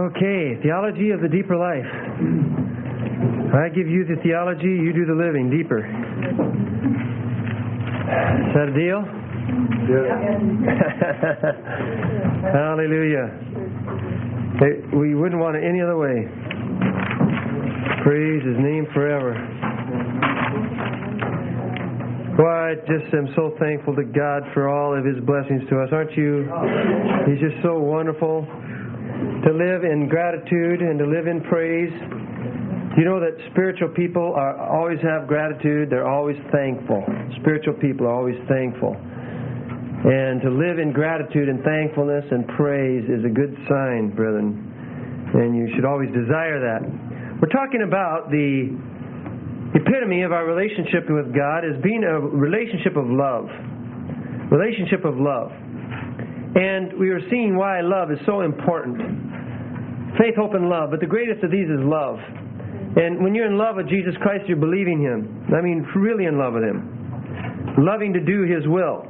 Okay, theology of the deeper life. I give you the theology, you do the living deeper. Is that a deal? Yeah. Hallelujah. We wouldn't want it any other way. Praise His name forever. Well, I just am so thankful to God for all of His blessings to us, aren't you? He's just so wonderful. To live in gratitude and to live in praise. You know that spiritual people always have gratitude. They're always thankful. Spiritual people are always thankful. And to live in gratitude and thankfulness and praise is a good sign, brethren. And you should always desire that. We're talking about the epitome of our relationship with God as being a relationship of love. Relationship of love. And we are seeing why love is so important. Faith, hope, and love. But the greatest of these is love. And when you're in love with Jesus Christ, you're believing Him. I mean, really in love with Him. Loving to do His will.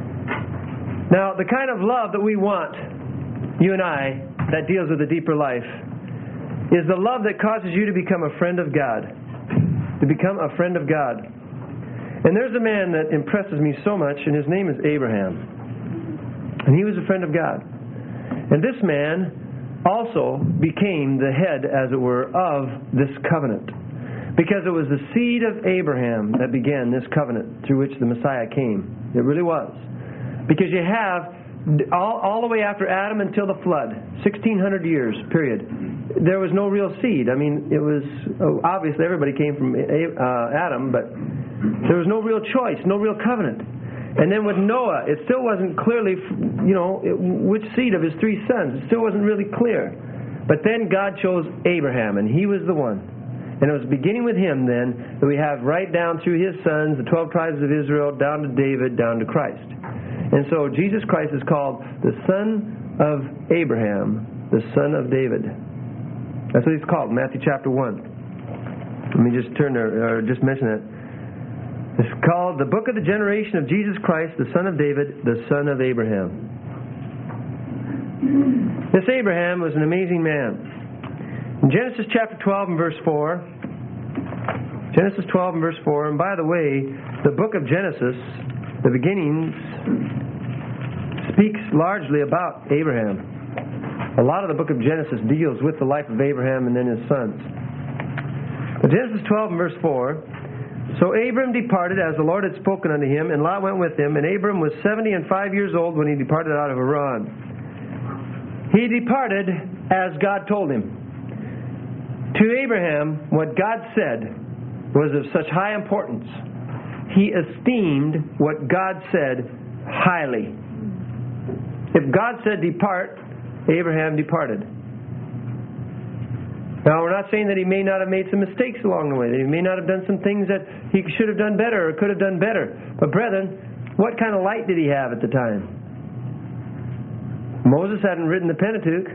Now, the kind of love that we want, you and I, that deals with the deeper life, is the love that causes you to become a friend of God. To become a friend of God. And there's a man that impresses me so much, and his name is Abraham. And he was a friend of God. And this man also became the head, as it were, of this covenant. Because it was the seed of Abraham that began this covenant through which the Messiah came. It really was. Because you have all the way after Adam until the flood, 1,600 years, period. There was no real seed. I mean, it was, obviously everybody came from Adam, but there was no real choice, no real covenant. And then with Noah, it still wasn't clearly, which seed of his three sons. It still wasn't really clear. But then God chose Abraham, and he was the one. And it was beginning with him then that we have right down through his sons, the 12 tribes of Israel, down to David, down to Christ. And so Jesus Christ is called the Son of Abraham, the Son of David. That's what he's called, Matthew chapter 1. Let me just turn there, or just mention it. It's called the Book of the Generation of Jesus Christ, the Son of David, the Son of Abraham. This Abraham was an amazing man. In Genesis chapter 12 and verse 4, Genesis 12 and verse 4, and by the way, the book of Genesis, the beginnings, speaks largely about Abraham. A lot of the book of Genesis deals with the life of Abraham and then his sons. But Genesis 12 and verse 4, so Abram departed as the Lord had spoken unto him, and Lot went with him, and Abram was 75 years old when he departed out of Haran. He departed as God told him. To Abraham, what God said was of such high importance. He esteemed what God said highly. If God said depart, Abraham departed. Now, we're not saying that he may not have made some mistakes along the way, that he may not have done some things that he should have done better or could have done better. But brethren, what kind of light did he have at the time? Moses hadn't written the Pentateuch.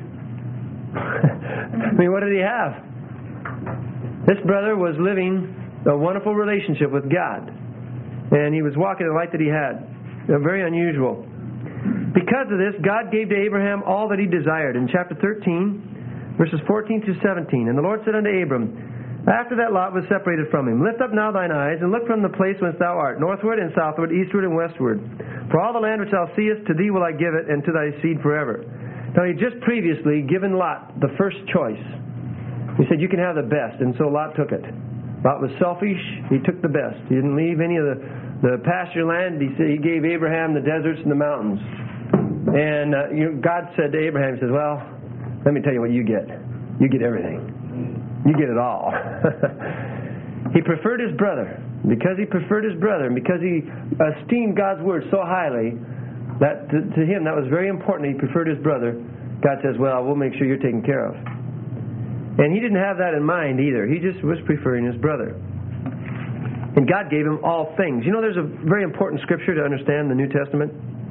I mean, what did he have? This brother was living a wonderful relationship with God. And he was walking in the light that he had. Very unusual. Because of this, God gave to Abraham all that he desired. In chapter 13, verses 14 through 17, and the Lord said unto Abram, after that Lot was separated from him, lift up now thine eyes, and look from the place whence thou art, northward and southward, eastward and westward. For all the land which thou seest, to thee will I give it, and to thy seed forever. Now he just previously given Lot the first choice. He said, you can have the best, and so Lot took it. Lot was selfish, he took the best. He didn't leave any of the pasture land. He said he gave Abraham the deserts and the mountains. And God said to Abraham, he says, well, let me tell you what you get. You get everything. You get it all. He preferred his brother. Because he preferred his brother, and because he esteemed God's word so highly, that to him that was very important. He preferred his brother. God says, well, we'll make sure you're taken care of. And he didn't have that in mind either. He just was preferring his brother. And God gave him all things. You know, there's a very important scripture to understand in the New Testament.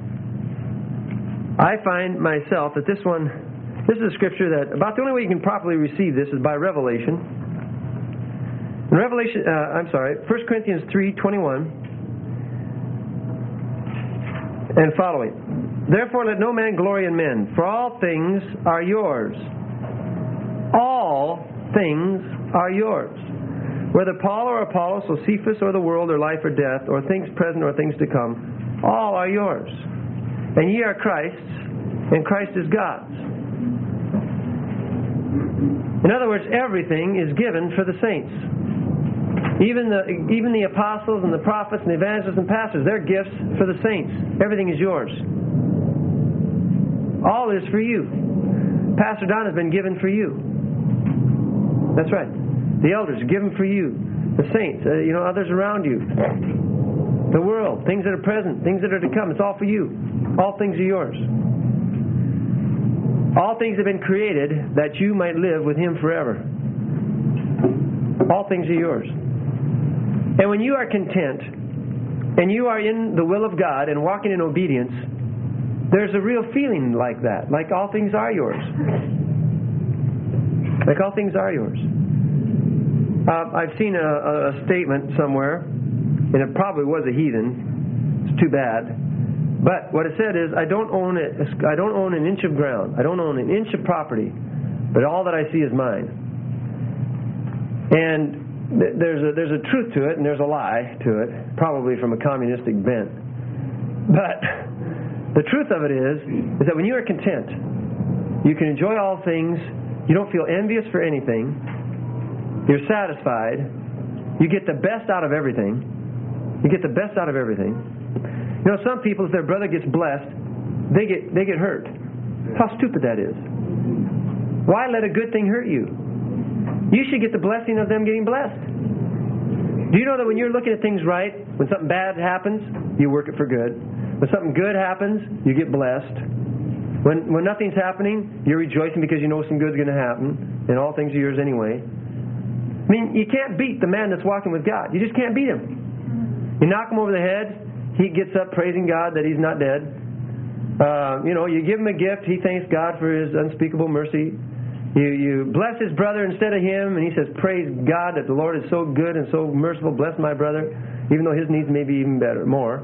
I find myself that this is a scripture that about the only way you can properly receive this is by revelation. In 1 Corinthians 3:21 and following. Therefore let no man glory in men, for all things are yours, all things are yours. Whether Paul or Apollos, or Cephas or the world, or life or death, or things present or things to come, all are yours. And ye are Christ's, and Christ is God's. In other words, everything is given for the saints. Even the apostles and the prophets and the evangelists and pastors, they're gifts for the saints. Everything is yours. All is for you. Pastor Don has been given for you. That's right. The elders are given for you. The saints, others around you. The world, things that are present, things that are to come, it's all for you. All things are yours. All things have been created that you might live with Him forever. All things are yours. And when you are content, and you are in the will of God and walking in obedience, there's a real feeling like that. Like all things are yours. Like all things are yours. I've seen a statement somewhere, and it probably was a heathen. It's too bad. But what it said is, I don't own an inch of ground. I don't own an inch of property. But all that I see is mine. And there's a truth to it, and there's a lie to it, probably from a communistic bent. But the truth of it is that when you are content, you can enjoy all things. You don't feel envious for anything. You're satisfied. You get the best out of everything. You get the best out of everything. Some people, if their brother gets blessed, they get hurt. How stupid that is. Why let a good thing hurt you? You should get the blessing of them getting blessed. Do you know that when you're looking at things right, when something bad happens, you work it for good. When something good happens, you get blessed. When nothing's happening, you're rejoicing because you know some good's going to happen, and all things are yours anyway. I mean, you can't beat the man that's walking with God. You just can't beat him. You knock him over the head, he gets up praising God that he's not dead. You give him a gift, he thanks God for His unspeakable mercy. You bless his brother instead of him, and he says, praise God that the Lord is so good and so merciful. Bless my brother, even though his needs may be even better, more.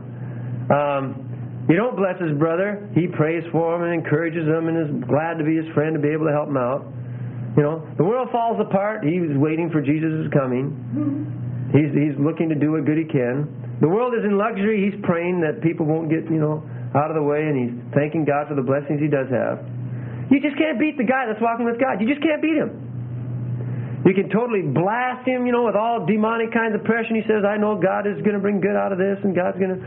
You don't bless his brother. He prays for him and encourages him and is glad to be his friend, to be able to help him out. The world falls apart. He's waiting for Jesus' coming. He's looking to do what good he can. The world is in luxury. He's praying that people won't get, out of the way, and he's thanking God for the blessings he does have. You just can't beat the guy that's walking with God. You just can't beat him. You can totally blast him, with all demonic kinds of pressure. He says, I know God is going to bring good out of this, and God's going to,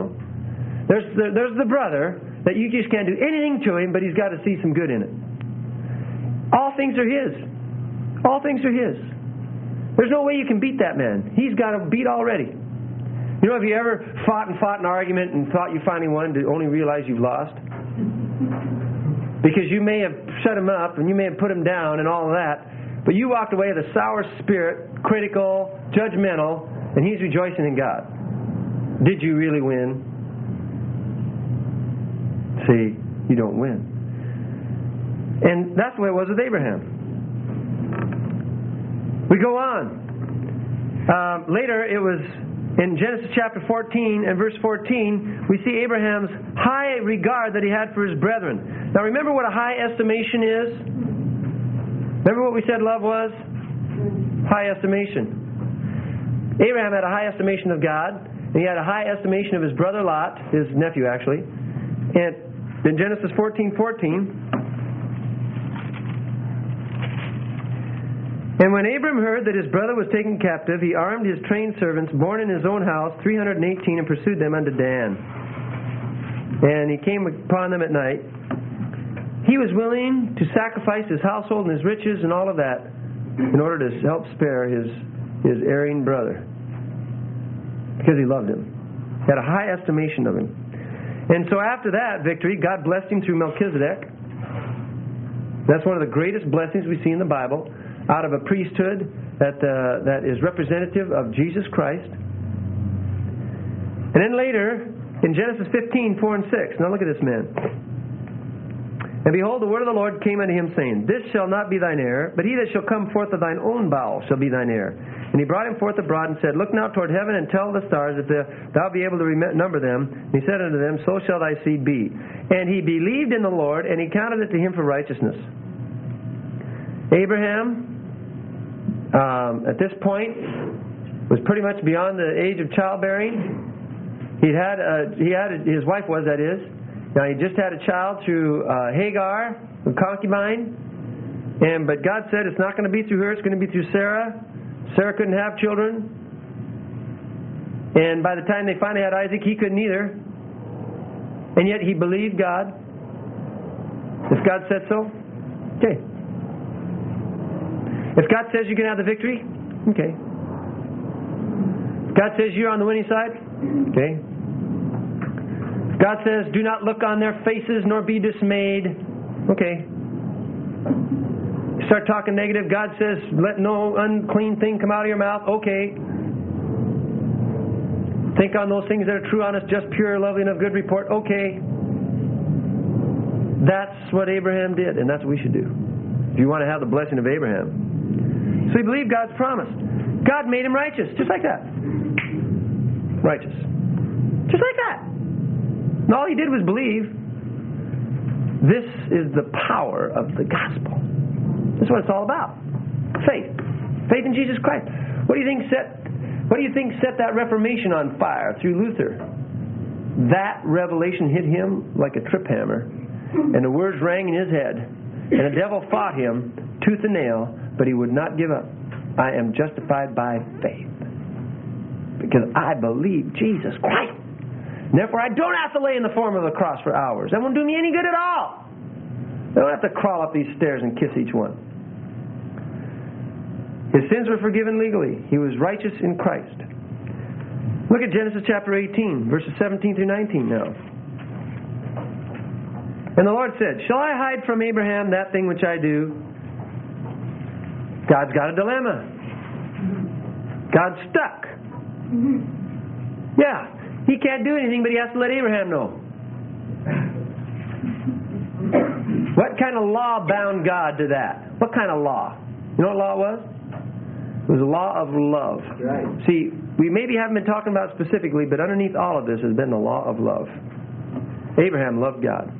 There's the brother that you just can't do anything to him, but he's got to see some good in it. All things are his. All things are his. There's no way you can beat that man. He's got a beat already. Have you ever fought an argument and thought you finally won to only realize you've lost? Because you may have shut him up and you may have put him down and all of that, but you walked away with a sour spirit, critical, judgmental, and he's rejoicing in God. Did you really win? See, you don't win. And that's the way it was with Abraham. We go on. Later, it was in Genesis chapter 14 and verse 14, we see Abraham's high regard that he had for his brethren. Now remember what a high estimation is? Remember what we said love was? High estimation. Abraham had a high estimation of God, and he had a high estimation of his brother Lot, his nephew actually. And in Genesis 14:14, and when Abram heard that his brother was taken captive, he armed his trained servants, born in his own house, 318, and pursued them unto Dan. And he came upon them at night. He was willing to sacrifice his household and his riches and all of that in order to help spare his erring brother, because he loved him. He had a high estimation of him. And so after that victory, God blessed him through Melchizedek. That's one of the greatest blessings we see in the Bible, out of a priesthood that is representative of Jesus Christ. And then later, in Genesis 15:4 and 6, now look at this man. And behold, the word of the Lord came unto him, saying, This shall not be thine heir, but he that shall come forth of thine own bowels shall be thine heir. And he brought him forth abroad and said, Look now toward heaven and tell the stars, if thou be able to number them. And he said unto them, So shall thy seed be. And he believed in the Lord, and he counted it to him for righteousness. Abraham at this point was pretty much beyond the age of childbearing. His wife was, that is. Now he just had a child through Hagar, a concubine, but God said it's not going to be through her, it's going to be through Sarah. Sarah couldn't have children, and by the time they finally had Isaac, he couldn't either. And yet he believed God. If God said so, okay. If God says you can have the victory, okay. If God says you're on the winning side, okay. If God says do not look on their faces nor be dismayed, okay. You start talking negative, God says let no unclean thing come out of your mouth, okay. Think on those things that are true, honest, just, pure, lovely, and of good report, okay. That's what Abraham did, and that's what we should do if you want to have the blessing of Abraham. So he believed God's promise. God made him righteous, just like that. Righteous. Just like that. And all he did was believe. This is the power of the gospel. That's what it's all about. Faith. Faith in Jesus Christ. What do you think set that Reformation on fire through Luther? That revelation hit him like a trip hammer, and the words rang in his head, and the devil fought him tooth and nail, but he would not give up. I am justified by faith because I believe Jesus Christ. And therefore, I don't have to lay in the form of the cross for hours. That won't do me any good at all. I don't have to crawl up these stairs and kiss each one. His sins were forgiven legally. He was righteous in Christ. Look at Genesis chapter 18, verses 17 through 19 now. And the Lord said, shall I hide from Abraham that thing which I do? God's got a dilemma. God's stuck. Yeah, he can't do anything, but he has to let Abraham know. What kind of law bound God to that? What kind of law? You know what law was? It was a law of love. Right. See, we maybe haven't been talking about it specifically, but underneath all of this has been the law of love. Abraham loved God.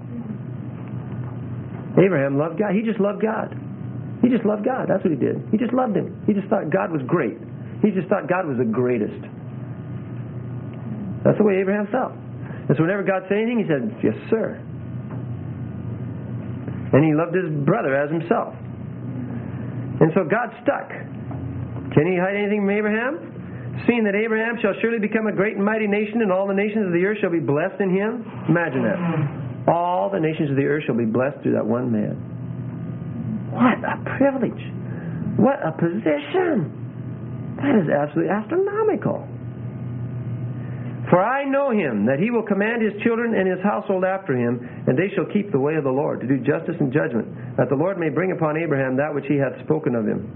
Abraham loved God. He just loved God. He just loved God. That's what he did. He just loved Him. He just thought God was great. He just thought God was the greatest. That's the way Abraham felt. And so whenever God said anything, he said, yes, sir. And he loved his brother as himself. And so God stuck. Can he hide anything from Abraham? Seeing that Abraham shall surely become a great and mighty nation, and all the nations of the earth shall be blessed in him. Imagine that. All the nations of the earth shall be blessed through that one man. What a privilege. What a position. That is absolutely astronomical. For I know him, that he will command his children and his household after him, and they shall keep the way of the Lord, to do justice and judgment, that the Lord may bring upon Abraham that which he hath spoken of him.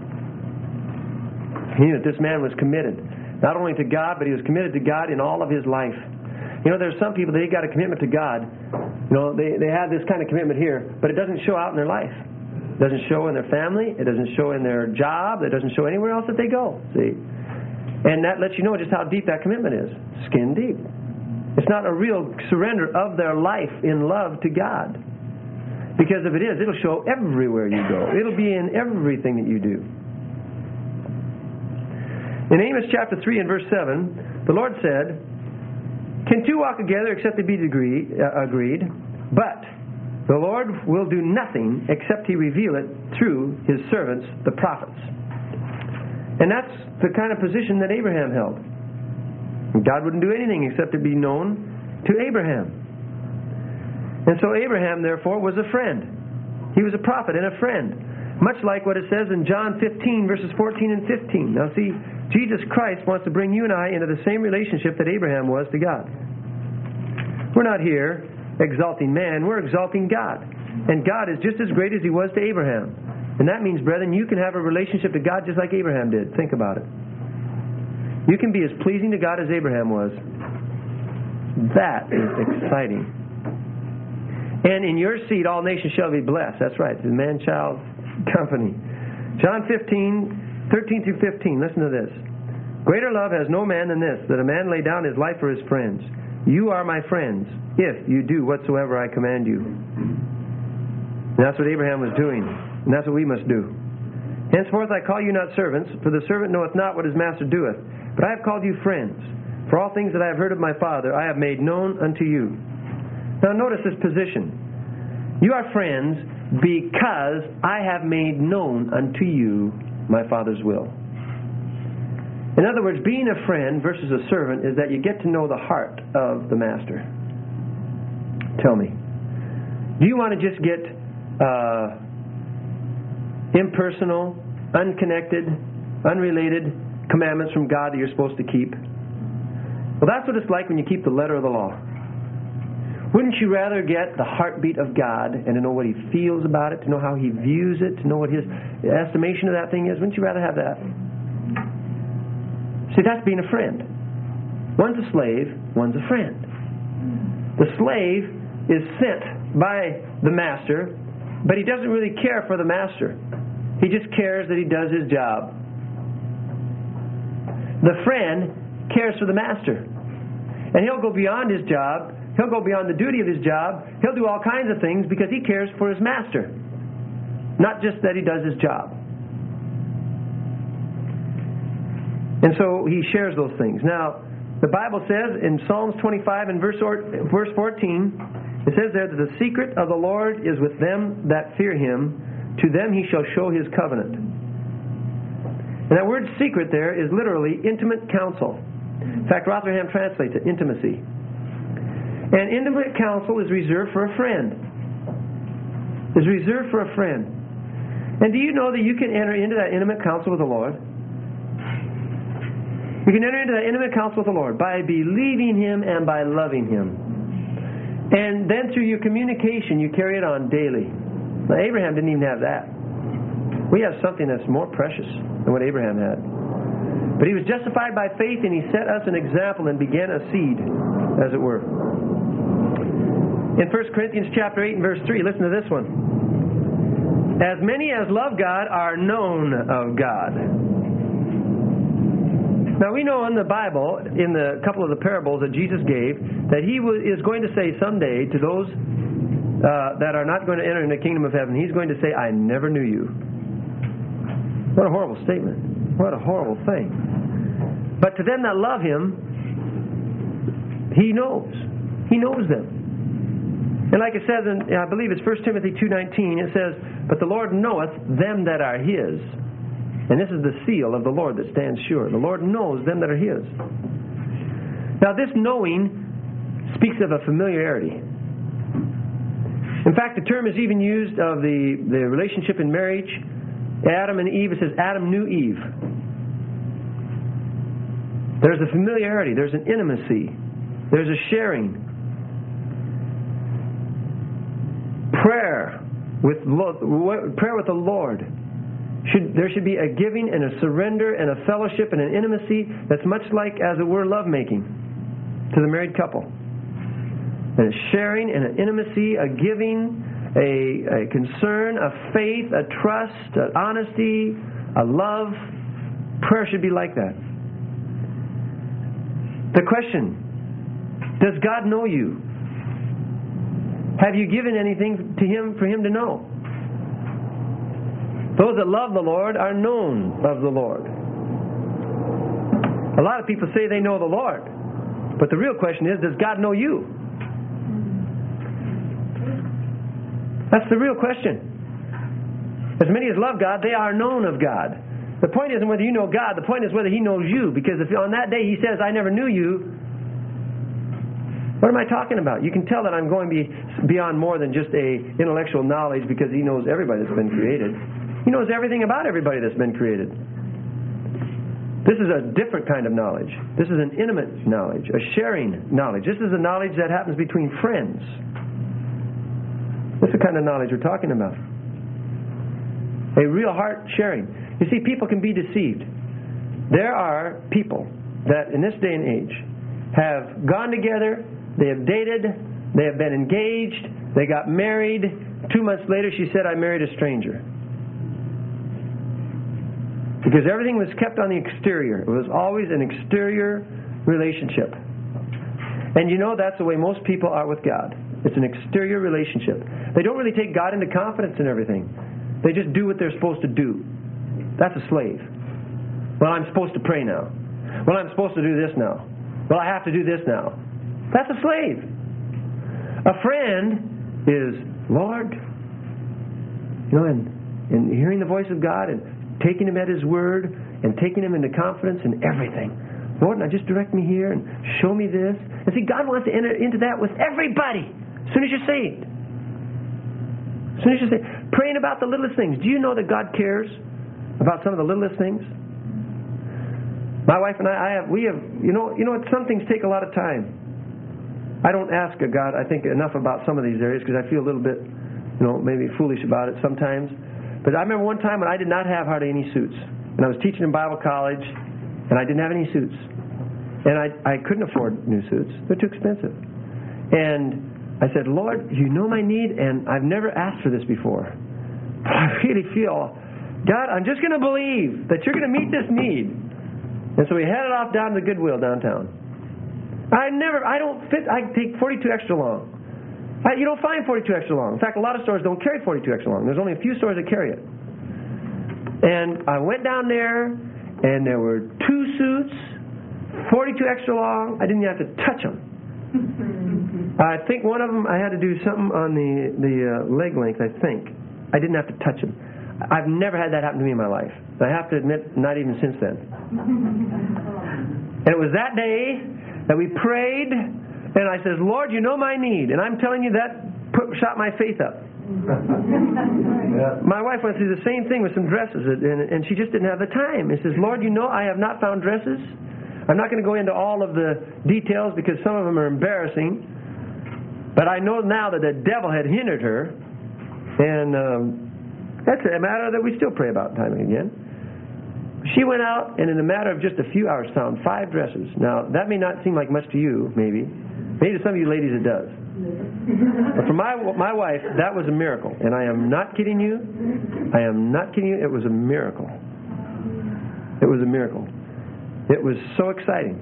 He knew that this man was committed, not only to God, but he was committed to God in all of his life. You know, there's some people, they got a commitment to God. You know, they have this kind of commitment here, but it doesn't show out in their life. It doesn't show in their family. It doesn't show in their job. It doesn't show anywhere else that they go. See? And that lets you know just how deep that commitment is. Skin deep. It's not a real surrender of their life in love to God. Because if it is, it'll show everywhere you go. It'll be in everything that you do. In Amos chapter 3 and verse 7, the Lord said, can two walk together except they be agreed? But the Lord will do nothing except He reveal it through His servants, the prophets. And that's the kind of position that Abraham held. God wouldn't do anything except it be known to Abraham. And so Abraham, therefore, was a friend. He was a prophet and a friend. Much like what it says in John 15, verses 14 and 15. Now see, Jesus Christ wants to bring you and I into the same relationship that Abraham was to God. We're not here exalting man, we're exalting God. And God is just as great as He was to Abraham. And that means, brethren, you can have a relationship to God just like Abraham did. Think about it. You can be as pleasing to God as Abraham was. That is exciting. And in your seed all nations shall be blessed. That's right, the man-child company. John 15, 13 through 15. Listen to this. Greater love has no man than this, that a man lay down his life for his friends. You are my friends, if you do whatsoever I command you. And that's what Abraham was doing. And that's what we must do. Henceforth I call you not servants, for the servant knoweth not what his master doeth. But I have called you friends. For all things that I have heard of my Father, I have made known unto you. Now notice this position. You are friends because I have made known unto you my Father's will. In other words, being a friend versus a servant is that you get to know the heart of the master. Tell me, do you want to just get impersonal, unconnected, unrelated commandments from God that you're supposed to keep? Well, that's what it's like when you keep the letter of the law. Wouldn't you rather get the heartbeat of God and to know what He feels about it, to know how He views it, to know what His estimation of that thing is? Wouldn't you rather have that? See, that's being a friend. One's a slave, one's a friend. The slave is sent by the master, but he doesn't really care for the master. He just cares that he does his job. The friend cares for the master. And he'll go beyond his job. He'll go beyond the duty of his job. He'll do all kinds of things because he cares for his master. Not just that he does his job. And so he shares those things. Now, the Bible says in Psalms 25 and verse 14, it says there that the secret of the Lord is with them that fear Him. To them He shall show His covenant. And that word secret there is literally intimate counsel. In fact, Rotherham translates it, intimacy. And intimate counsel is reserved for a friend. Is reserved for a friend. And do you know that you can enter into that intimate counsel with the Lord? You can enter into that intimate counsel with the Lord by believing Him and by loving Him. And then through your communication, you carry it on daily. Now, Abraham didn't even have that. We have something that's more precious than what Abraham had. But he was justified by faith, and he set us an example and began a seed, as it were. In 1 Corinthians chapter 8 and verse 3, listen to this one. As many as love God are known of God. Now we know in the Bible, in the couple of the parables that Jesus gave, that He is going to say someday to those that are not going to enter in the kingdom of heaven, He's going to say, I never knew you. What a horrible statement. What a horrible thing. But to them that love Him, He knows. He knows them. And like it says in, I believe it's 1 Timothy 2:19, it says, but the Lord knoweth them that are His. And this is the seal of the Lord that stands sure. The Lord knows them that are His. Now this knowing speaks of a familiarity. In fact, the term is even used of the relationship in marriage. Adam and Eve, it says Adam knew Eve. There's a familiarity. There's an intimacy. There's a sharing. Prayer with the Lord. There should be a giving and a surrender and a fellowship and an intimacy that's much like, as it were, lovemaking to the married couple. And a sharing and an intimacy, a giving, a concern, a faith, a trust, an honesty, a love. Prayer should be like that. The question, does God know you? Have you given anything to Him for Him to know? Those that love the Lord are known of the Lord. A lot of people say they know the Lord. But the real question is, does God know you? That's the real question. As many as love God, they are known of God. The point isn't whether you know God. The point is whether He knows you. Because if on that day He says, I never knew you, what am I talking about? You can tell that I'm going beyond more than just a intellectual knowledge, because He knows everybody that's been created. He knows everything about everybody that's been created. This is a different kind of knowledge. This is an intimate knowledge, a sharing knowledge. This is a knowledge that happens between friends. That's the kind of knowledge we're talking about. A real heart sharing. You see, people can be deceived. There are people that in this day and age have gone together, they have dated, they have been engaged, they got married. 2 months later she said, I married a stranger. Because everything was kept on the exterior. It was always an exterior relationship. And you know that's the way most people are with God. It's an exterior relationship. They don't really take God into confidence in everything. They just do what they're supposed to do. That's a slave. Well, I'm supposed to pray now. Well, I'm supposed to do this now. Well, I have to do this now. That's a slave. A friend is, Lord, and hearing the voice of God and taking Him at His word and taking Him into confidence in everything. Lord, now just direct me here and show me this. And see, God wants to enter into that with everybody as soon as you're saved. As soon as you're saved. Praying about the littlest things. Do you know that God cares about some of the littlest things? My wife and we have, some things take a lot of time. I don't ask God, I think, enough about some of these areas because I feel a little bit, maybe foolish about it sometimes. But I remember one time when I did not have hardly any suits. And I was teaching in Bible college, and I didn't have any suits. And I couldn't afford new suits. They're too expensive. And I said, Lord, you know my need, and I've never asked for this before. But I really feel, God, I'm just going to believe that you're going to meet this need. And so we headed off down to the Goodwill downtown. I take 42 extra long. You don't find 42 extra long. In fact, a lot of stores don't carry 42 extra long. There's only a few stores that carry it. And I went down there, and there were 2 suits, 42 extra long. I didn't even have to touch them. I think one of them I had to do something on the leg length, I think. I didn't have to touch them. I've never had that happen to me in my life. I have to admit, not even since then. And it was that day that we prayed, and I says, Lord, you know my need. And I'm telling you, that shot my faith up. My wife went through the same thing with some dresses, and she just didn't have the time. And says, Lord, you know I have not found dresses. I'm not going to go into all of the details because some of them are embarrassing. But I know now that the devil had hindered her, and that's a matter that we still pray about time and again. She went out and in a matter of just a few hours found 5 dresses. Now, that may not seem like much to you, maybe. Maybe to some of you ladies it does. But for my wife, that was a miracle. And I am not kidding you. I am not kidding you. It was a miracle. It was a miracle. It was so exciting.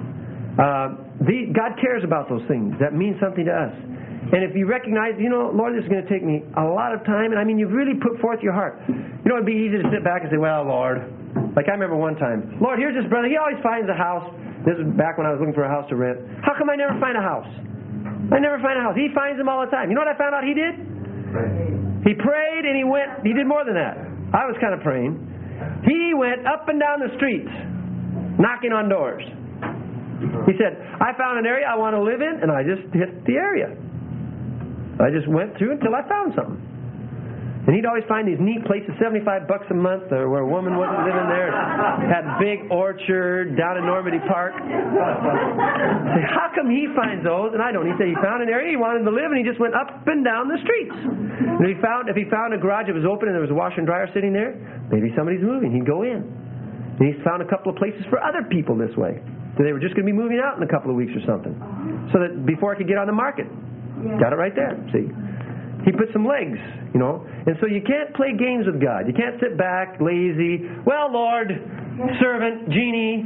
God cares about those things. That means something to us. And if you recognize, Lord, this is going to take me a lot of time, and I mean, you've really put forth your heart. It'd be easy to sit back and say, well, Lord, like I remember one time, Lord, here's this brother, he always finds a house. This is back when I was looking for a house to rent. How come I never find a house? I never find a house. He finds them all the time. You know what I found out he did? He prayed and he did more than that. I was kind of praying. He went up and down the streets, knocking on doors. He said, I found an area I want to live in, and I just hit the area. I just went through until I found something. And he'd always find these neat places, $75 a month, where a woman wasn't living there. Had a big orchard down in Normandy Park. I said, how come he finds those and I don't? He said he found an area he wanted to live, and he just went up and down the streets. And if he found a garage that was open and there was a washer and dryer sitting there, maybe somebody's moving. He'd go in. And he found a couple of places for other people this way. So they were just going to be moving out in a couple of weeks or something. So that before it could get on the market. Got it right there, see. He put some legs, And so you can't play games with God. You can't sit back, lazy. Well, Lord, servant, genie,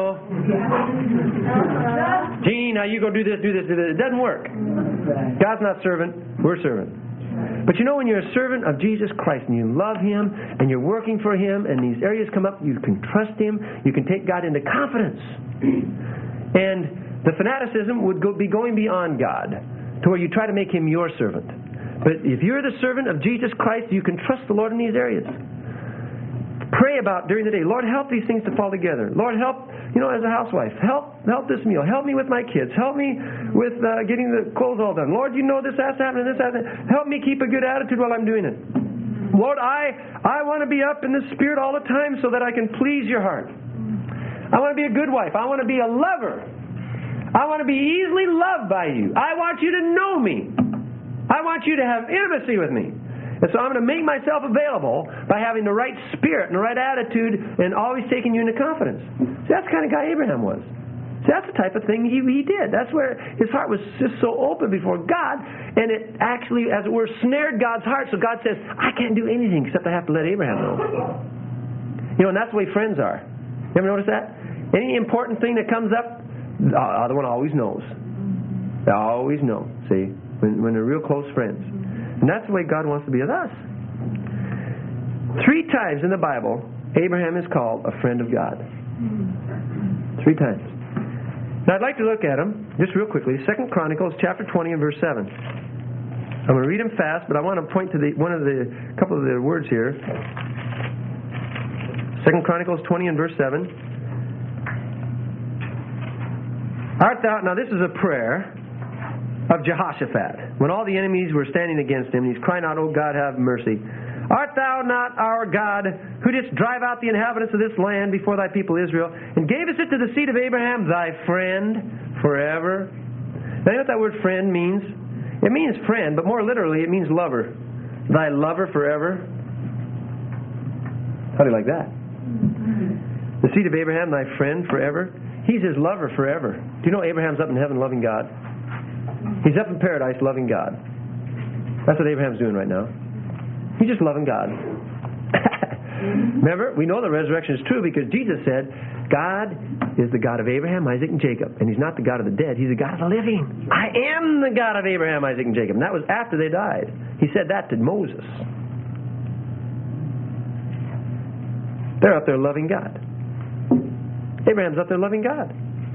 Genie, now you go do this, do this, do this. It doesn't work. God's not servant. We're servant. But when you're a servant of Jesus Christ and you love Him and you're working for Him and these areas come up, you can trust Him. You can take God into confidence. And the fanaticism would be going beyond God to where you try to make Him your servant. But if you're the servant of Jesus Christ, you can trust the Lord in these areas. Pray about during the day, Lord, help these things to fall together. Lord, help, as a housewife, help this meal. Help me with my kids. Help me with getting the clothes all done. Lord, this has to happen, this has to happen. Help me keep a good attitude while I'm doing it. Lord, I want to be up in the Spirit all the time so that I can please your heart. I want to be a good wife. I want to be a lover. I want to be easily loved by you. I want you to know me. I want you to have intimacy with me. And so I'm going to make myself available by having the right spirit and the right attitude and always taking you into confidence. See, that's the kind of guy Abraham was. See, that's the type of thing he did. That's where his heart was just so open before God, and it actually, as it were, snared God's heart. So God says, I can't do anything except I have to let Abraham know. And that's the way friends are. You ever notice that? Any important thing that comes up, the other one always knows. They always know, see, when they're real close friends. And that's the way God wants to be with us. 3 times in the Bible, Abraham is called a friend of God. 3 times. Now I'd like to look at them just real quickly. 2 Chronicles chapter 20 and verse 7. I'm going to read them fast, but I want to point to couple of the words here. 2 Chronicles 20 and verse 7. Art thou, now this is a prayer of Jehoshaphat. When all the enemies were standing against him, he's crying out, "O God, have mercy. Art thou not our God, who didst drive out the inhabitants of this land before thy people Israel, and gavest it to the seed of Abraham, thy friend, forever?" Now you know what that word friend means? It means friend, but more literally it means lover. Thy lover forever. How do you like that? The seed of Abraham, thy friend forever. He's his lover forever. Do you know Abraham's up in heaven loving God? He's up in paradise loving God. That's what Abraham's doing right now. He's just loving God. Remember, we know the resurrection is true because Jesus said, God is the God of Abraham, Isaac, and Jacob. And He's not the God of the dead. He's the God of the living. I am the God of Abraham, Isaac, and Jacob. And that was after they died. He said that to Moses. They're up there loving God. Abraham's up there loving God.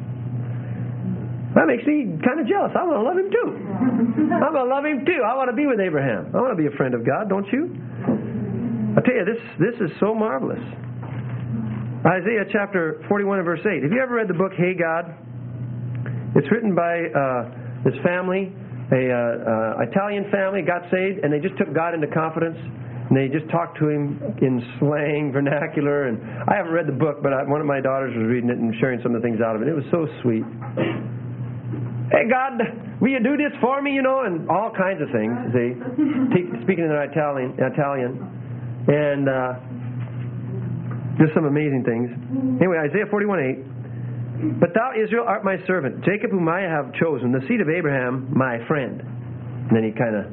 That makes me kind of jealous. I want to love him too. I'm going to love him too. I want to be with Abraham. I want to be a friend of God, don't you? I tell you, this is so marvelous. Isaiah chapter 41 and verse 8. Have you ever read the book Hey God? It's written by this family, a Italian family, got saved, and they just took God into confidence. And they just talked to him in slang, vernacular. And I haven't read the book, but one of my daughters was reading it and sharing some of the things out of it. It was so sweet. Hey, God, will you do this for me, and all kinds of things, see, speaking in Italian. And just some amazing things. Anyway, Isaiah 41:8. But thou, Israel, art my servant, Jacob whom I have chosen, the seed of Abraham, my friend. And then he kind of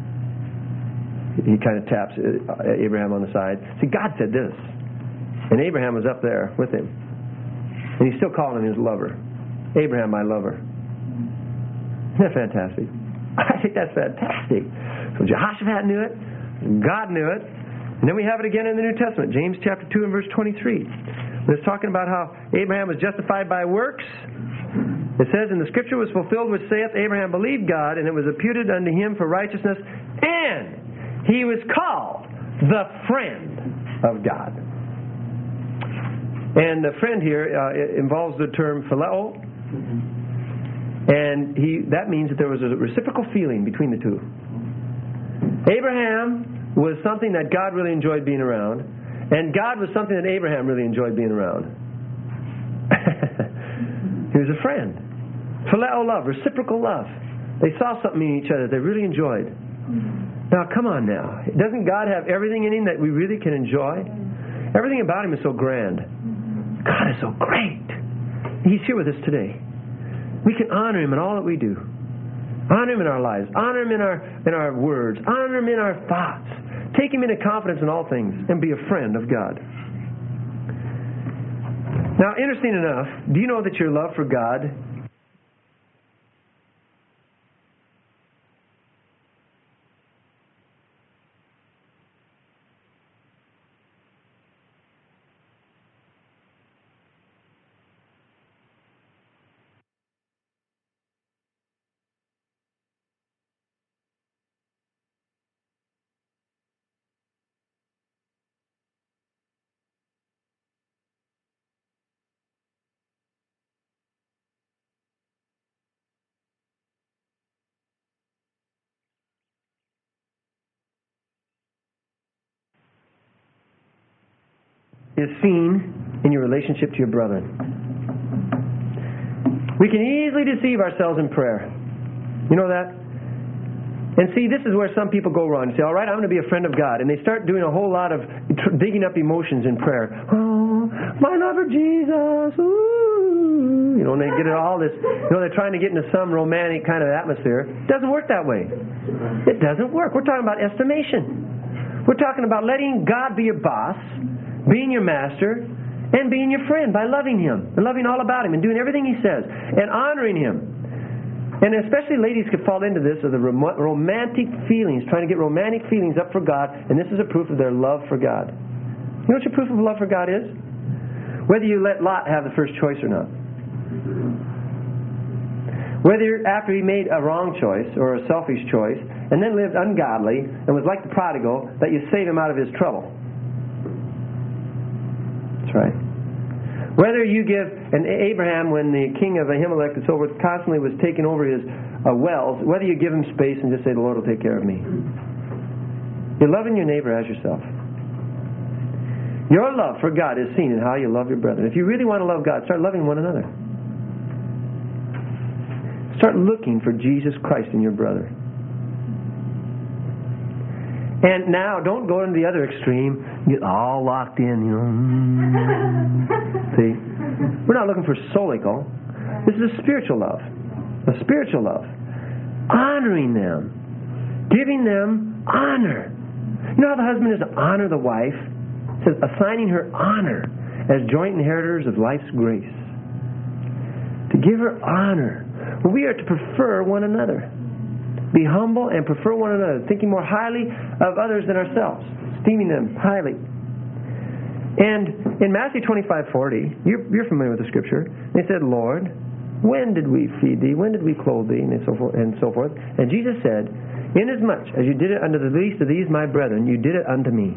taps Abraham on the side. See, God said this. And Abraham was up there with him. And he's still calling him his lover. Abraham, my lover. Isn't that fantastic? I think that's fantastic. So Jehoshaphat knew it. God knew it. And then we have it again in the New Testament. James chapter 2 and verse 23. It's talking about how Abraham was justified by works. It says, "And the scripture was fulfilled which saith, Abraham believed God, and it was imputed unto him for righteousness, and he was called the friend of God." And the friend here involves the term phileo. And that means that there was a reciprocal feeling between the two. Abraham was something that God really enjoyed being around, and God was something that Abraham really enjoyed being around. He was a friend. Phileo love, reciprocal love. They saw something in each other they really enjoyed. Now, come on now. Doesn't God have everything in Him that we really can enjoy? Everything about Him is so grand. God is so great. He's here with us today. We can honor Him in all that we do. Honor Him in our lives. Honor Him in our words. Honor Him in our thoughts. Take Him into confidence in all things and be a friend of God. Now, interesting enough, do you know that your love for God is seen in your relationship to your brethren. We can easily deceive ourselves in prayer. You know that? And see, this is where some people go wrong. They say, all right, I'm going to be a friend of God. And they start doing a whole lot of digging up emotions in prayer. Oh, my lover Jesus. Ooh. And they get it all this, they're trying to get into some romantic kind of atmosphere. It doesn't work that way. It doesn't work. We're talking about estimation. We're talking about letting God be your boss, being your master, and being your friend by loving Him and loving all about Him and doing everything He says and honoring Him. And especially ladies could fall into this of the romantic feelings, trying to get romantic feelings up for God, and this is a proof of their love for God. You know what your proof of love for God is? Whether you let Lot have the first choice or not. Whether after he made a wrong choice or a selfish choice and then lived ungodly and was like the prodigal, that you save him out of his trouble. That's right. Whether you give, and Abraham, when the king of Ahimelech and so forth constantly was taking over his wells, whether you give him space and just say, the Lord will take care of me. You're loving your neighbor as yourself. Your love for God is seen in how you love your brethren. If you really want to love God, start loving one another. Start looking for Jesus Christ in your brother. And now, don't go into the other extreme. Get all locked in, See? We're not looking for solical. This is a spiritual love. A spiritual love. Honoring them. Giving them honor. You know how the husband is to honor the wife? It says, assigning her honor as joint inheritors of life's grace. To give her honor. We are to prefer one another. Be humble and prefer one another, thinking more highly of others than ourselves, esteeming them highly. And in Matthew 25:40, you're familiar with the scripture. They said, Lord, when did we feed thee? When did we clothe thee? And so forth. And Jesus said, inasmuch as you did it unto the least of these my brethren, you did it unto me.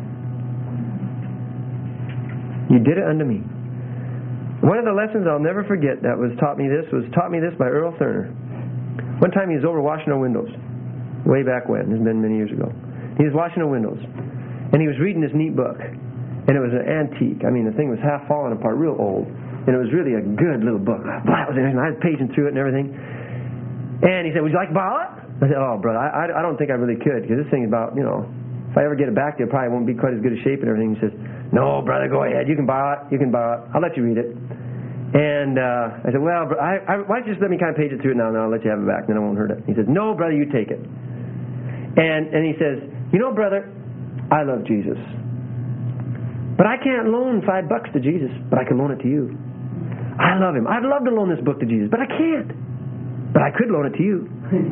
You did it unto me. One of the lessons I'll never forget that was taught me this by Earl Thurner. One time he was over washing our windows, way back when. It's been many years ago. He was washing our windows, and he was reading this neat book, and it was an antique. I mean, the thing was half falling apart, real old, and it was really a good little book. I was paging through it and everything. And he said, would you like to borrow it? I said, oh, brother, I don't think I really could, because this thing is about, if I ever get it back there, it probably won't be quite as good a shape and everything. He says, no, brother, go ahead. You can borrow it. I'll let you read it. And I said, well, why don't you just let me kind of page it through it now, and I'll let you have it back, then I won't hurt it. He says, no, brother, you take it. And he says, brother, I love Jesus. But I can't loan $5 to Jesus, but I can loan it to you. I love him. I'd love to loan this book to Jesus, but I can't. But I could loan it to you.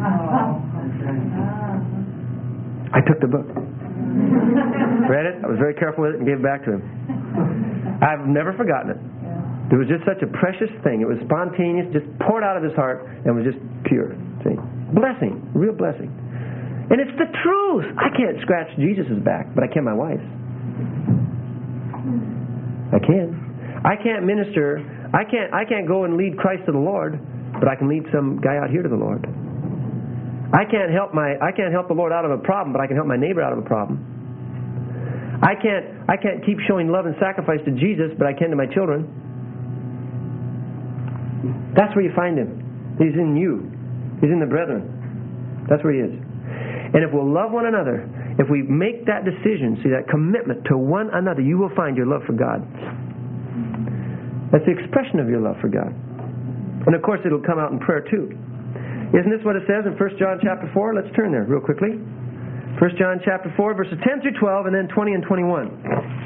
I took the book. Read it. I was very careful with it and gave it back to him. I've never forgotten it. It was just such a precious thing. It was spontaneous, just poured out of his heart, and was just pure. See? Blessing. Real blessing. And it's the truth. I can't scratch Jesus' back, but I can my wife's. I can. I can't minister. I can't go and lead Christ to the Lord, but I can lead some guy out here to the Lord. I can't help the Lord out of a problem, but I can help my neighbor out of a problem. I can't keep showing love and sacrifice to Jesus, but I can to my children. That's where you find him. He's in you. He's in the brethren. That's where he is. And if we'll love one another, if we make that decision, see that commitment to one another, you will find your love for God. That's the expression of your love for God. And of course it'll come out in prayer too. Isn't this what it says in 1 John chapter 4? Let's turn there real quickly. 1 John chapter 4, verses 10 through 12, and then 20 and 21.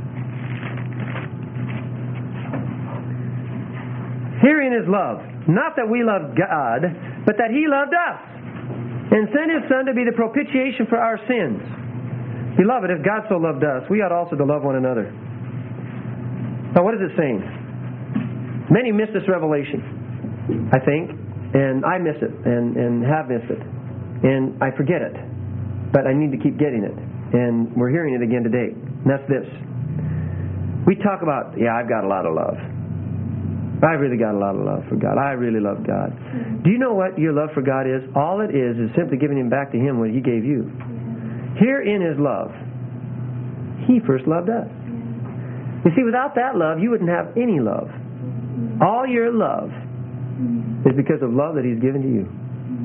Herein is love, not that we loved God, but that he loved us, and sent his Son to be the propitiation for our sins. Beloved, if God so loved us, we ought also to love one another. Now what is it saying? Many miss this revelation, I think, and I miss it, and have missed it, and I forget it, but I need to keep getting it, and we're hearing it again today, and that's this. We talk about, I've got a lot of love. I really got a lot of love for God. I really love God. Do you know what your love for God is? All it is simply giving him back to him what he gave you. Herein is love. He first loved us. You see, without that love, you wouldn't have any love. All your love is because of love that he's given to you.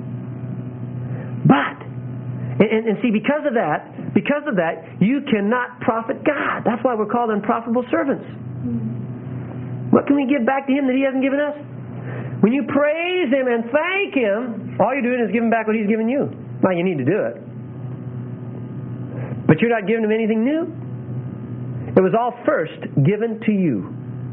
But, and see, because of that, you cannot profit God. That's why we're called unprofitable servants. What can we give back to him that he hasn't given us? When you praise him and thank him, all you're doing is giving back what he's given you. Now, you need to do it. But you're not giving him anything new. It was all first given to you.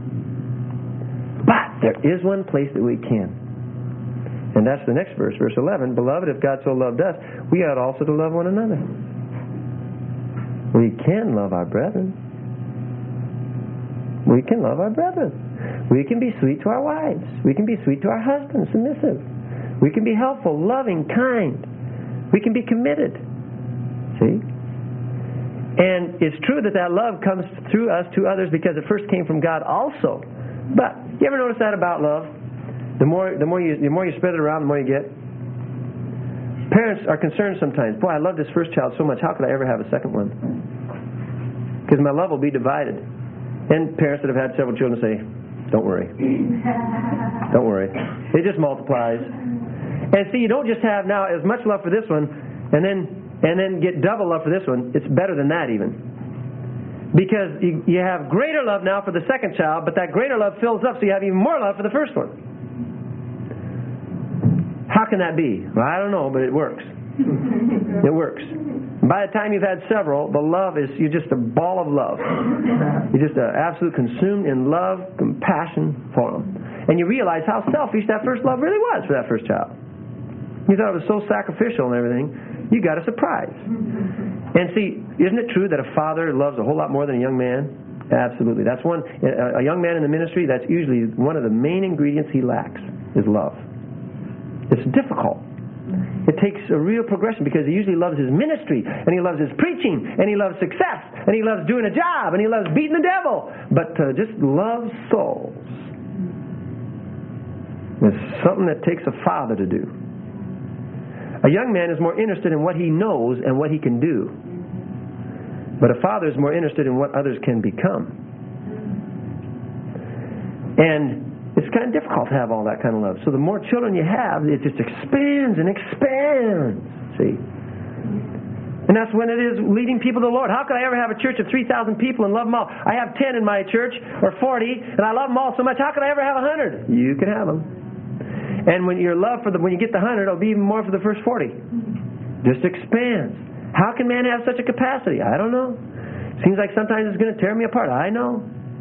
But there is one place that we can. And that's the next verse, verse 11. Beloved, if God so loved us, we ought also to love one another. We can love our brethren. We can love our brethren. We can be sweet to our wives. We can be sweet to our husbands, submissive. We can be helpful, loving, kind. We can be committed. See? And it's true that love comes through us to others because it first came from God also. But you ever notice that about love? The more you spread it around, the more you get. Parents are concerned sometimes. Boy, I love this first child so much. How could I ever have a second one? Because my love will be divided. And parents that have had several children say, don't worry. Don't worry. It just multiplies. And see, you don't just have now as much love for this one and then get double love for this one. It's better than that even. Because you have greater love now for the second child, but that greater love fills up so you have even more love for the first one. How can that be? Well, I don't know, but it works. It works. By the time you've had several, the love is, you're just a ball of love. You're just absolutely consumed in love, compassion for them. And you realize how selfish that first love really was for that first child. You thought it was so sacrificial and everything. You got a surprise. And see, isn't it true that a father loves a whole lot more than a young man? Absolutely. That's one. A young man in the ministry, that's usually one of the main ingredients he lacks, is love. It's difficult. It takes a real progression because he usually loves his ministry, and he loves his preaching, and he loves success, and he loves doing a job, and he loves beating the devil. But just love souls is something that takes a father to do. A young man is more interested in what he knows and what he can do. But a father is more interested in what others can become. And it's kind of difficult to have all that kind of love. So the more children you have, it just expands and expands. See? And that's when it is leading people to the Lord. How could I ever have a church of 3,000 people and love them all? I have 10 in my church, or 40, and I love them all so much. How could I ever have 100? You can have them. And when your love for them, when you get the 100, it'll be even more for the first 40. Just expands. How can man have such a capacity? I don't know. Seems like sometimes it's going to tear me apart. I know.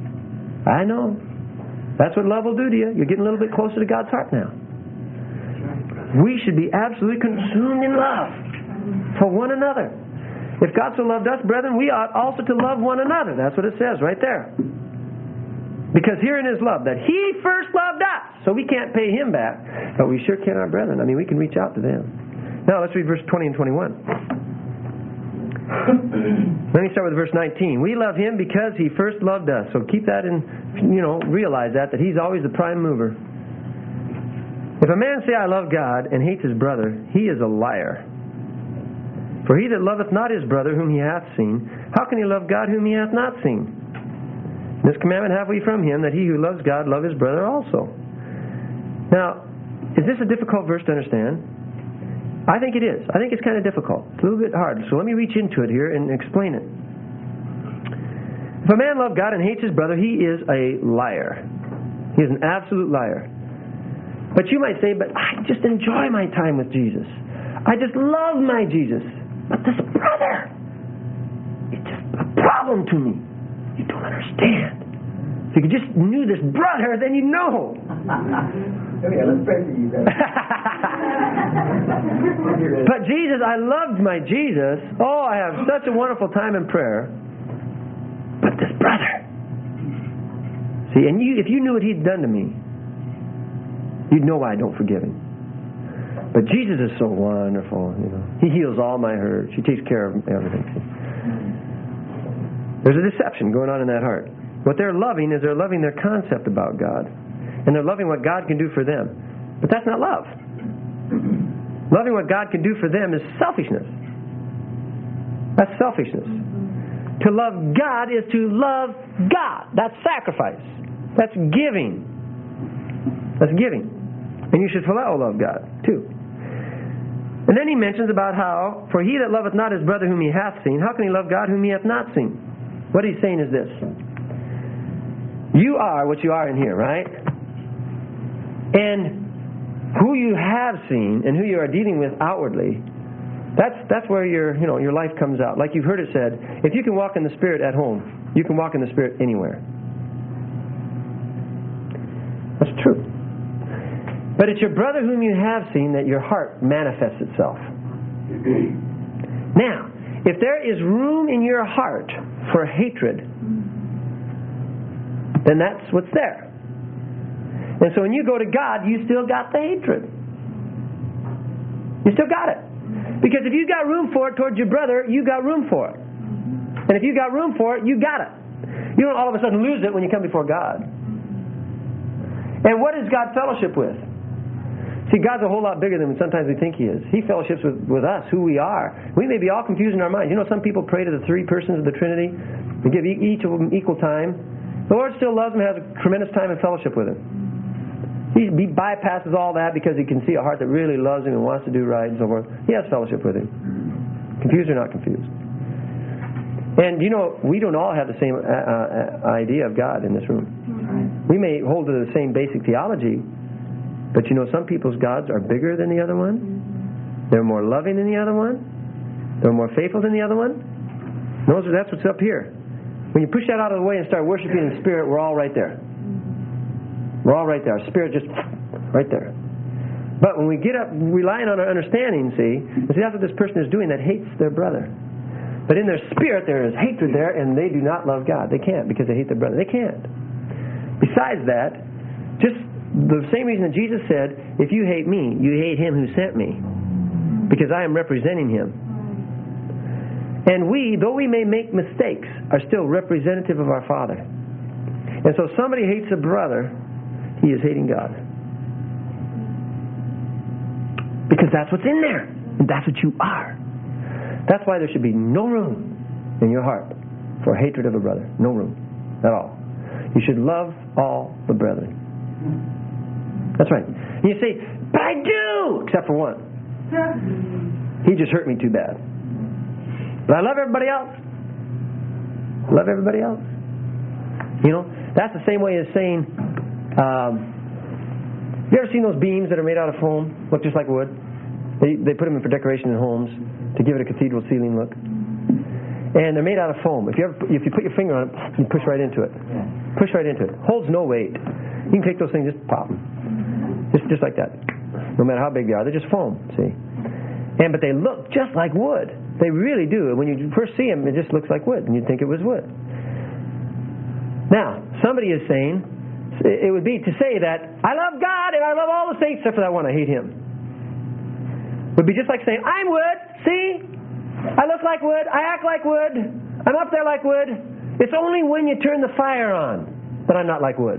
That's what love will do to you. You're getting a little bit closer to God's heart now. We should be absolutely consumed in love for one another. If God so loved us, brethren, we ought also to love one another. That's what it says right there. Because herein is love, that He first loved us. So we can't pay Him back, but we sure can our brethren. I mean, we can reach out to them. Now let's read verse 20 and 21. Let me start with verse 19. We love Him because He first loved us. So keep that in, realize that He's always the prime mover. If a man say, I love God, and hates his brother, he is a liar. For he that loveth not his brother whom he hath seen, how can he love God whom he hath not seen? This commandment have we from Him, that he who loves God love his brother also. Now, is this a difficult verse to understand? I think it is. I think it's kind of difficult. It's a little bit hard. So let me reach into it here and explain it. If a man love God and hates his brother, he is a liar. He is an absolute liar. But you might say, but I just enjoy my time with Jesus. I just love my Jesus. But this brother, it's just a problem to me. You don't understand. If you just knew this brother, then you'd know. Okay, let's pray for you guys. But Jesus, I loved my Jesus. Oh, I have such a wonderful time in prayer. But this brother. See, and if you knew what he'd done to me, you'd know why I don't forgive him. But Jesus is so wonderful, He heals all my hurts. He takes care of everything. There's a deception going on in that heart. What they're loving is they're loving their concept about God. And they're loving what God can do for them. But that's not love. Loving what God can do for them is selfishness. That's selfishness. To love God is to love God. That's sacrifice. That's giving. That's giving. And you should phileo love God, too. And then he mentions about how, for he that loveth not his brother whom he hath seen, how can he love God whom he hath not seen? What he's saying is this. You are what you are in here, right? And who you have seen and who you are dealing with outwardly, that's where your life comes out. Like you've heard it said, if you can walk in the Spirit at home, you can walk in the Spirit anywhere. That's true. But it's your brother whom you have seen that your heart manifests itself. Now, if there is room in your heart for hatred, then that's what's there. And so when you go to God, you still got the hatred. You still got it. Because if you got room for it towards your brother, you got room for it. And if you got room for it, you got it. You don't all of a sudden lose it when you come before God. And what is God fellowship with? See, God's a whole lot bigger than sometimes we think He is. He fellowships with us, who we are. We may be all confused in our minds. You know, some people pray to the three persons of the Trinity and give each of them equal time. The Lord still loves them and has a tremendous time in fellowship with Him. He bypasses all that because He can see a heart that really loves Him and wants to do right and so forth. He has fellowship with Him. Confused or not confused. And you know, we don't all have the same idea of God in this room. We may hold to the same basic theology, but you know, some people's gods are bigger than the other one. They're more loving than the other one. They're more faithful than the other one. That's what's up here. When you push that out of the way and start worshiping in spirit, we're all right there. We're all right there. Our spirit just right there. But when we get up relying on our understanding, see that's what this person is doing that hates their brother. But in their spirit there is hatred there, and they do not love God. They can't because they hate their brother. They can't. Besides that, just the same reason that Jesus said, if you hate me, you hate Him who sent me. Because I am representing Him. And we, though we may make mistakes, are still representative of our Father. And so if somebody hates a brother, he is hating God. Because that's what's in there. And that's what you are. That's why there should be no room in your heart for hatred of a brother. No room at all. You should love all the brethren. That's right. And you say, but I do! Except for one. He just hurt me too bad. But I love everybody else. Love everybody else. You know, that's the same way as saying, you ever seen those beams that are made out of foam? Look just like wood. They put them in for decoration in homes to give it a cathedral ceiling look. And they're made out of foam. If you put your finger on it, you push right into it. Push right into it. Holds no weight. You can take those things, just pop them. Just like that. No matter how big they are. They're just foam, see. But they look just like wood. They really do. When you first see them, it just looks like wood. And you'd think it was wood. Now, somebody is saying, it would be to say that, I love God and I love all the saints except for that one, I hate Him. Would be just like saying, I'm wood, see? I look like wood, I act like wood, I'm up there like wood. It's only when you turn the fire on that I'm not like wood.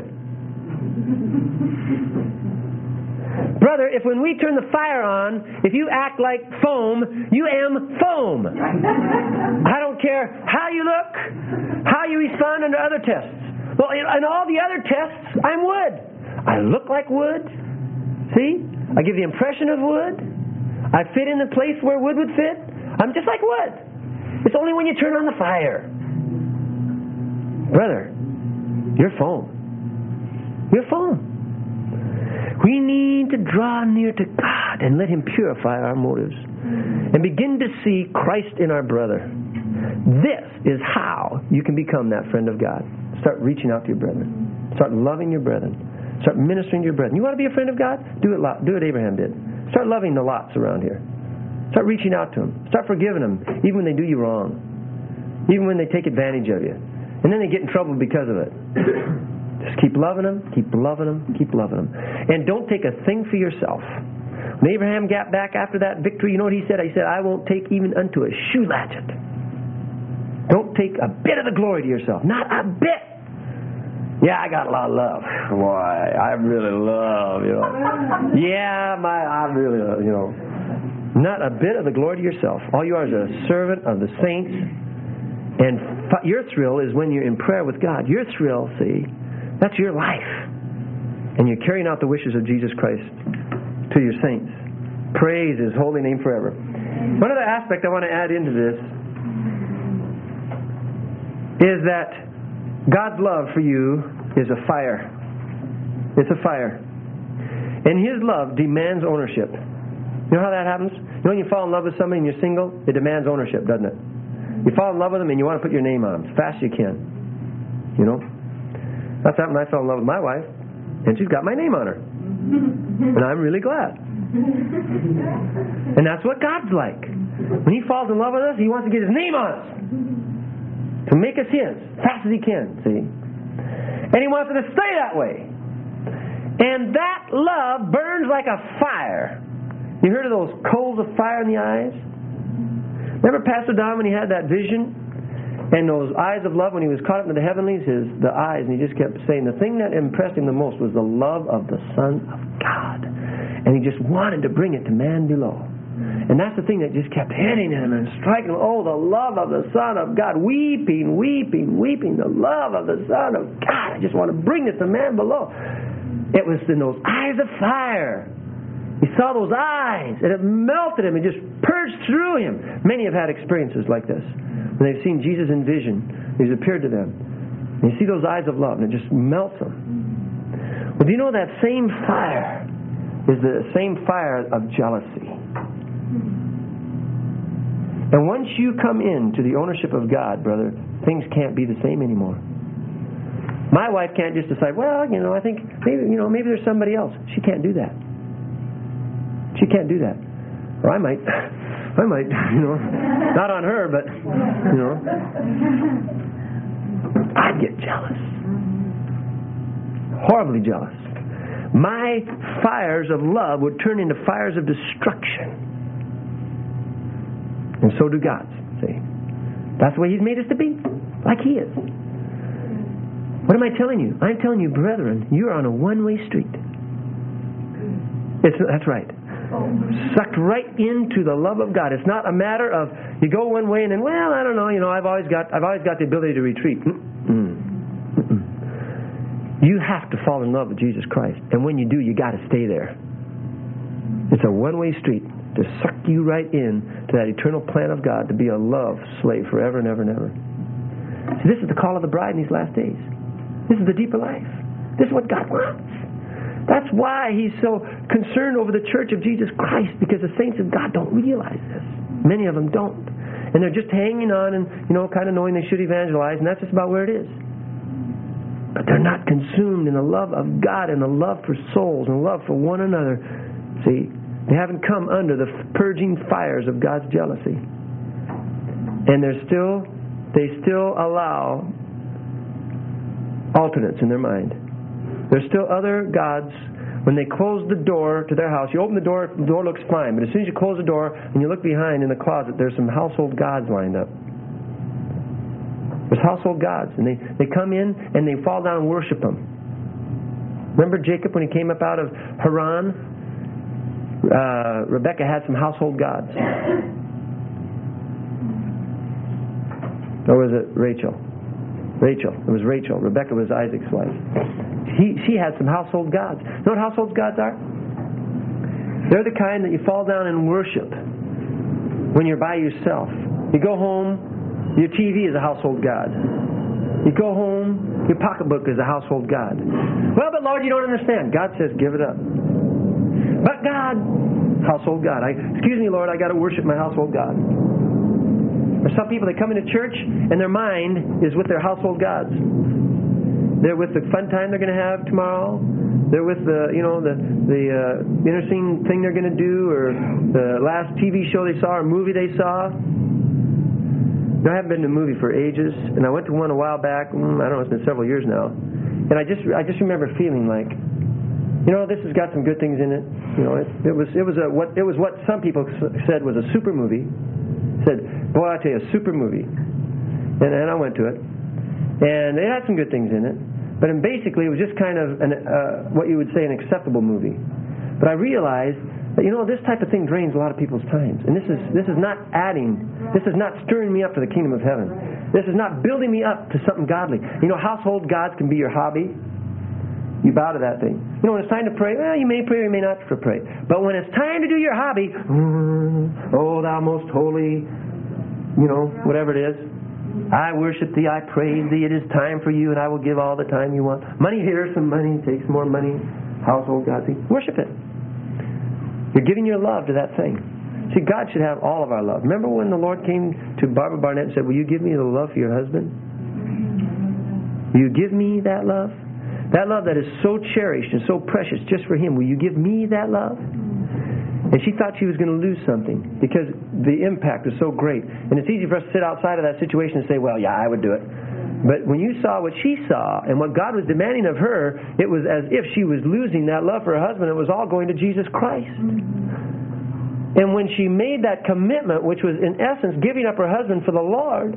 Brother, if when we turn the fire on, if you act like foam, you am foam. I don't care how you look, how you respond under other tests. Well, in all the other tests, I'm wood. I look like wood. See? I give the impression of wood. I fit in the place where wood would fit. I'm just like wood. It's only when you turn on the fire. Brother, you're foam. You're foam. We need to draw near to God and let Him purify our motives and begin to see Christ in our brother. This is how you can become that friend of God. Start reaching out to your brethren. Start loving your brethren. Start ministering to your brethren. You want to be a friend of God? Do what Abraham did. Start loving the lots around here. Start reaching out to them. Start forgiving them, even when they do you wrong. Even when they take advantage of you. And then they get in trouble because of it. Just keep loving them, keep loving them, keep loving them. And don't take a thing for yourself. When Abraham got back after that victory, you know what he said? He said, I won't take even unto a shoe latchet. Don't take a bit of the glory to yourself. Not a bit. Yeah, I got a lot of love. Boy, I really love, Yeah, I really love, Not a bit of the glory to yourself. All you are is a servant of the saints. And your thrill is when you're in prayer with God. Your thrill, see, that's your life. And you're carrying out the wishes of Jesus Christ to your saints. Praise His holy name forever. One other aspect I want to add into this is that God's love for you is a fire. It's a fire. And His love demands ownership. You know how that happens? You know when you fall in love with somebody and you're single? It demands ownership, doesn't it? You fall in love with them and you want to put your name on them as fast as you can. That's happened when I fell in love with my wife, and she's got my name on her. And I'm really glad. And that's what God's like. When He falls in love with us, He wants to get His name on us. To make us His, as fast as He can, see? And He wants it to stay that way. And that love burns like a fire. You heard of those coals of fire in the eyes? Remember Pastor Don when he had that vision? And those eyes of love, when he was caught up into the heavenlies, the eyes, and he just kept saying the thing that impressed him the most was the love of the Son of God. And he just wanted to bring it to man below. And that's the thing that just kept hitting him and striking him. Oh, the love of the Son of God. Weeping, weeping, weeping. The love of the Son of God. I just want to bring this to man below. It was in those eyes of fire. He saw those eyes, and it melted him. It just purged through him. Many have had experiences like this. When they've seen Jesus in vision, He's appeared to them. And you see those eyes of love, and it just melts them. Well, do you know that same fire is the same fire of jealousy? And once you come into the ownership of God, brother, things can't be the same anymore. My wife can't just decide, well, I think maybe there's somebody else. She can't do that. She can't do that. Or I might, not on her, but, I'd get jealous. Horribly jealous. My fires of love would turn into fires of destruction. And so do God's. See? That's the way He's made us to be. Like He is. What am I telling you? I'm telling you, brethren, you're on a one-way street. That's right. Sucked right into the love of God. It's not a matter of you go one way and then, well, I don't know, I've always got the ability to retreat. You have to fall in love with Jesus Christ. And when you do, you got to stay there. It's a one-way street to suck you right in to that eternal plan of God to be a love slave forever and ever and ever. See, this is the call of the bride in these last days. This is the deeper life. This is what God wants. That's why He's so concerned over the church of Jesus Christ, because the saints of God don't realize this. Many of them don't. And they're just hanging on and, kind of knowing they should evangelize, and that's just about where it is. But they're not consumed in the love of God and the love for souls and love for one another. See, they haven't come under the purging fires of God's jealousy. And they still allow alternates in their mind. There's still other gods. When they close the door to their house, you open the door looks fine. But as soon as you close the door and you look behind in the closet, there's some household gods lined up. There's household gods. And they come in and they fall down and worship them. Remember Jacob when he came up out of Haran? Rebecca had some household gods. Or was it Rachel? It was Rachel. Rebecca was Isaac's wife. She had some household gods. You know what household gods are? They're the kind that you fall down and worship when you're by yourself. You go home, your TV is a household god. You go home, your pocketbook is a household god. Well, but Lord, you don't understand. God says, give it up. But God, household god. Excuse me, Lord, I got to worship my household god. There's some people that come into church and their mind is with their household gods. They're with the fun time they're going to have tomorrow. They're with the interesting thing they're going to do, or the last TV show they saw or movie they saw. Now, I haven't been to a movie for ages, and I went to one a while back. I don't know, it's been several years now. And I just remember feeling like, this has got some good things in it. It was what some people said was a super movie. Said, boy, I tell you, a super movie. And I went to it. And it had some good things in it. But basically, it was just kind of what you would say an acceptable movie. But I realized that, this type of thing drains a lot of people's times. And this is not stirring me up to the kingdom of heaven. This is not building me up to something godly. Household gods can be your hobby. You bow to that thing. When it's time to pray, well, you may pray or you may not pray. But when it's time to do your hobby, oh, thou most holy, whatever it is, I worship thee, I praise thee, it is time for you, and I will give all the time you want. Money here, some money, take some more money. Household God, worship it. You're giving your love to that thing. See, God should have all of our love. Remember when the Lord came to Barbara Barnett and said, will you give me the love for your husband? Will you give me that love? That love that is so cherished and so precious just for him. Will you give me that love? And she thought she was going to lose something because the impact was so great. And it's easy for us to sit outside of that situation and say, well, yeah, I would do it. But when you saw what she saw and what God was demanding of her, it was as if she was losing that love for her husband. It was all going to Jesus Christ. And when she made that commitment, which was in essence giving up her husband for the Lord,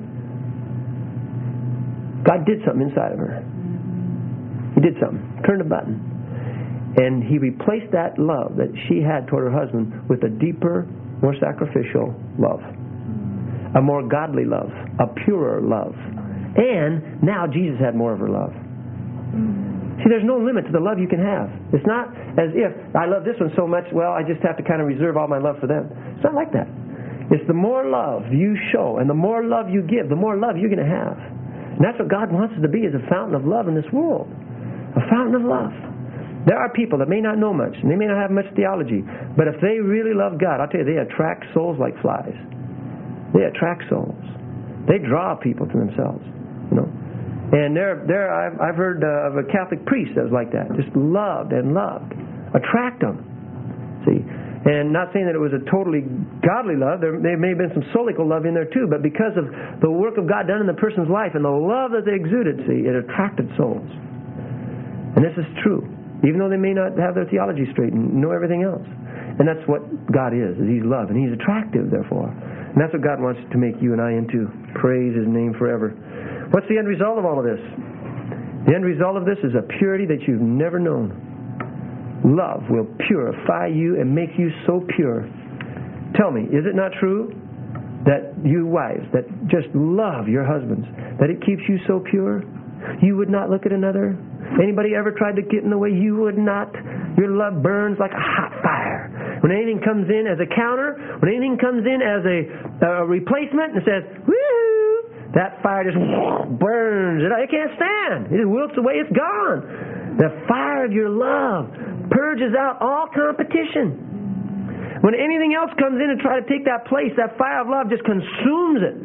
God did something inside of her. He did something. Turned a button. And He replaced that love that she had toward her husband with a deeper, more sacrificial love. A more godly love. A purer love. And now Jesus had more of her love. See, there's no limit to the love you can have. It's not as if I love this one so much, well, I just have to kind of reserve all my love for them. It's not like that. It's the more love you show and the more love you give, the more love you're going to have. And that's what God wants us to be, is a fountain of love in this world. A fountain of love. There are people that may not know much, and they may not have much theology, but if they really love God, I'll tell you, they attract souls like flies. They attract souls. They draw people to themselves. You know, and I've heard of a Catholic priest that was like that. Just loved and loved, attract them. See, and not saying that it was a totally godly love. There may have been some solical love in there too, but because of the work of God done in the person's life and the love that they exuded, see, it attracted souls. And this is true, even though they may not have their theology straight and know everything else. And that's what God is He's love, and He's attractive, therefore. And that's what God wants to make you and I into. Praise His name forever. What's the end result of all of this? The end result of this is a purity that you've never known. Love will purify you and make you so pure. Tell me, is it not true that you wives that just love your husbands, that it keeps you so pure? You would not look at another? Anybody ever tried to get in the way? You would not. Your love burns like a hot fire. When anything comes in as a counter, when anything comes in as a replacement and says, woo! That fire just burns it. It can't stand. It just wilts away. It's gone. The fire of your love purges out all competition. When anything else comes in and try to take that place, that fire of love just consumes it.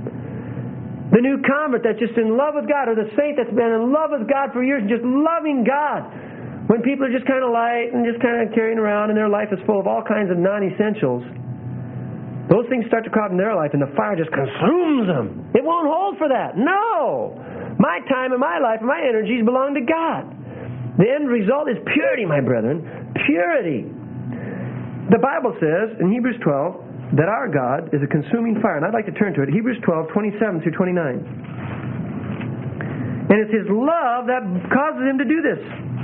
The new convert that's just in love with God, or the saint that's been in love with God for years and just loving God. When people are just kind of light and just kind of carrying around and their life is full of all kinds of non-essentials, those things start to crowd in their life and the fire just consumes them. It won't hold for that. No! My time and my life and my energies belong to God. The end result is purity, my brethren. Purity. The Bible says in Hebrews 12 that our God is a consuming fire. And I'd like to turn to it. Hebrews 12, 27 through 29. And it's His love that causes Him to do this.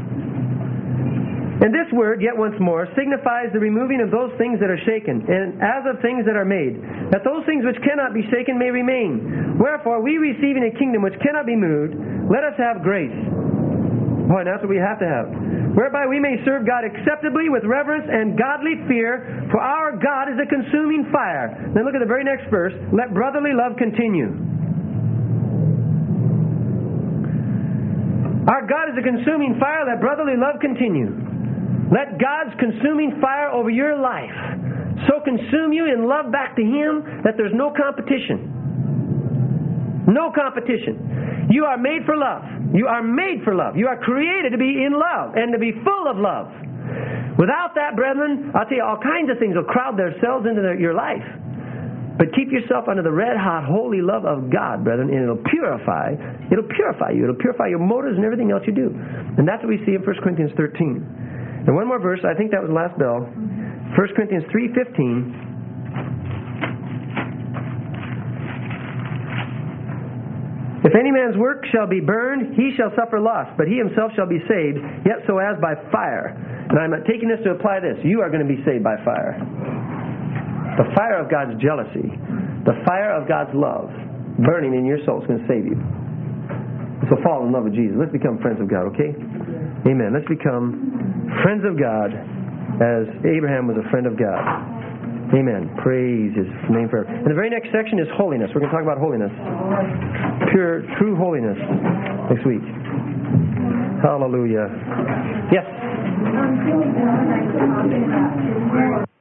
And this word, yet once more, signifies the removing of those things that are shaken, and as of things that are made, that those things which cannot be shaken may remain. Wherefore, we receiving a kingdom which cannot be moved, let us have grace. Boy, that's what we have to have. Whereby we may serve God acceptably with reverence and godly fear, for our God is a consuming fire. Then look at the very next verse. Let brotherly love continue. Our God is a consuming fire. Let brotherly love continue. Let God's consuming fire over your life so consume you in love back to Him that there's no competition. No competition. You are made for love. You are made for love. You are created to be in love and to be full of love. Without that, brethren, I'll tell you, all kinds of things will crowd themselves into your life. But keep yourself under the red-hot, holy love of God, brethren, and it'll purify you. It'll purify your motives and everything else you do. And that's what we see in 1 Corinthians 13. And one more verse, I think that was the last bell. 1 Corinthians 3:15. If any man's work shall be burned, he shall suffer loss, but he himself shall be saved, yet so as by fire. And I'm taking this to apply this. You are going to be saved by fire. The fire of God's jealousy, the fire of God's love, burning in your soul is going to save you. So fall in love with Jesus. Let's become friends of God, okay? Amen. Let's become friends of God as Abraham was a friend of God. Amen. Praise His name forever. And the very next section is holiness. We're going to talk about holiness. Pure, true holiness next week. Hallelujah. Yes?